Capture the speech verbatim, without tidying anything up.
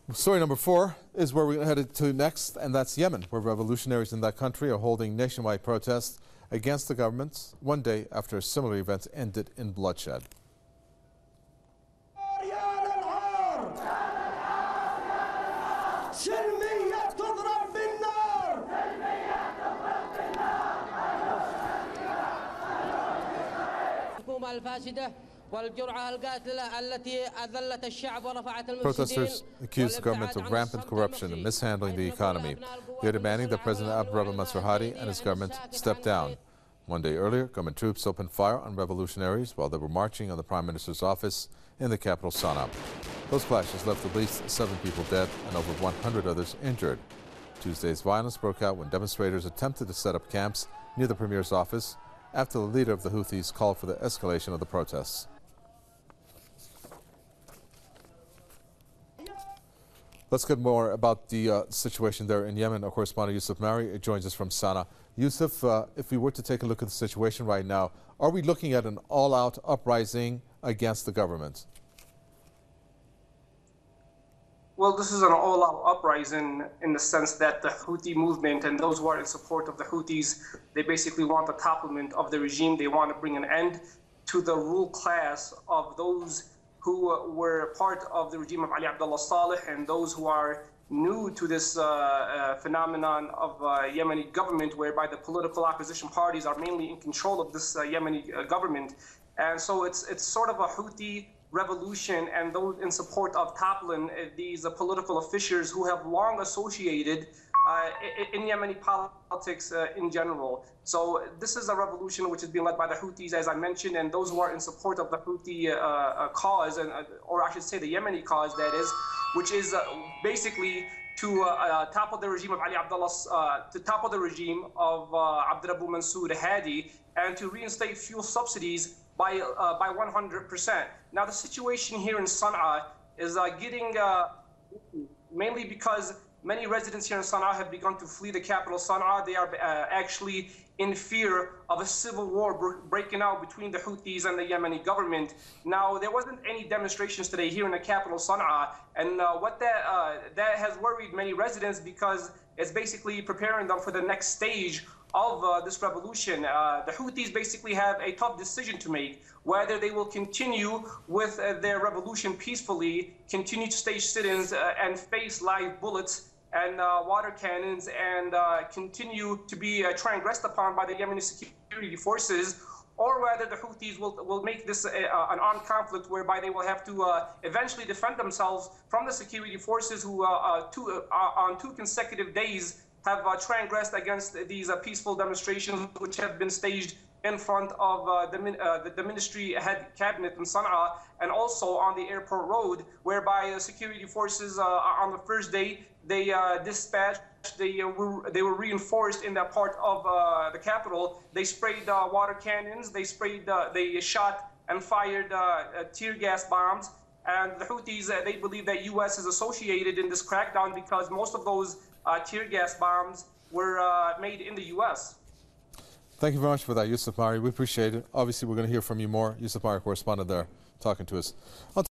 Story number four is where we're headed to next, and that's Yemen, where revolutionaries in that country are holding nationwide protests against the government one day after a similar event ended in bloodshed. Protesters accused the government of rampant corruption and mishandling the economy. They're demanding that President Abdurrahman Mansur Hadi and his government step down. One day earlier, government troops opened fire on revolutionaries while they were marching on the Prime Minister's office in the capital, Sana'a. Those clashes left at least seven people dead and over one hundred others injured. Tuesday's violence broke out when demonstrators attempted to set up camps near the Premier's office after the leader of the Houthis called for the escalation of the protests. Let's get more about the uh, situation there in Yemen. Our correspondent Yusuf Mari joins us from Sana'a. Yusuf, uh, if we were to take a look at the situation right now, are we looking at an all-out uprising against the government? Well, this is an all-out uprising in the sense that the Houthi movement and those who are in support of the Houthis, they basically want the topplement of the regime. They want to bring an end to the rule class of those who were part of the regime of Ali Abdullah Saleh and those who are new to this uh, uh, phenomenon of uh, Yemeni government, whereby the political opposition parties are mainly in control of this uh, Yemeni uh, government. And so it's, it's sort of a Houthi revolution, and those in support of toppling uh, these uh, political officials who have long associated uh, in, in Yemeni politics uh, in general. So this is a revolution which is being led by the Houthis, as I mentioned, and those who are in support of the Houthi uh, uh, cause, and, uh, or I should say the Yemeni cause, that is, which is uh, basically to uh, uh, topple the regime of Ali Abdullah, uh, to topple the regime of uh, Abdurrahman Mansur Hadi, and to reinstate fuel subsidies by uh, by one hundred percent. Now the situation here in Sana'a is uh, getting uh, mainly because many residents here in Sana'a have begun to flee the capital, Sana'a. They are uh, actually in fear of a civil war breaking out between the Houthis and the Yemeni government. Now, there wasn't any demonstrations today here in the capital, Sana'a, and uh, what that uh, that has worried many residents because it's basically preparing them for the next stage of uh, this revolution. Uh, the Houthis basically have a tough decision to make, whether they will continue with uh, their revolution peacefully, continue to stage sit-ins uh, and face live bullets and uh, water cannons, and uh, continue to be uh, transgressed upon by the Yemeni security forces, or whether the Houthis will, will make this uh, an armed conflict whereby they will have to uh, eventually defend themselves from the security forces who uh, uh, two, uh, on two consecutive days have uh, transgressed against these uh, peaceful demonstrations which have been staged in front of uh, the, uh, the, the ministry head cabinet in Sana'a, and also on the airport road, whereby uh, security forces uh, on the first day, they uh, dispatched, they, uh, were, they were reinforced in that part of uh, the capital. They sprayed uh, water cannons, they sprayed, uh, they shot and fired uh, uh, tear gas bombs. And the Houthis, uh, they believe that U S is associated in this crackdown because most of those uh, tear gas bombs were uh, made in the U S. Thank you very much for that, Yusuf Mari. We appreciate it. Obviously, we're going to hear from you more. Yusuf Mari, correspondent there, talking to us. I'll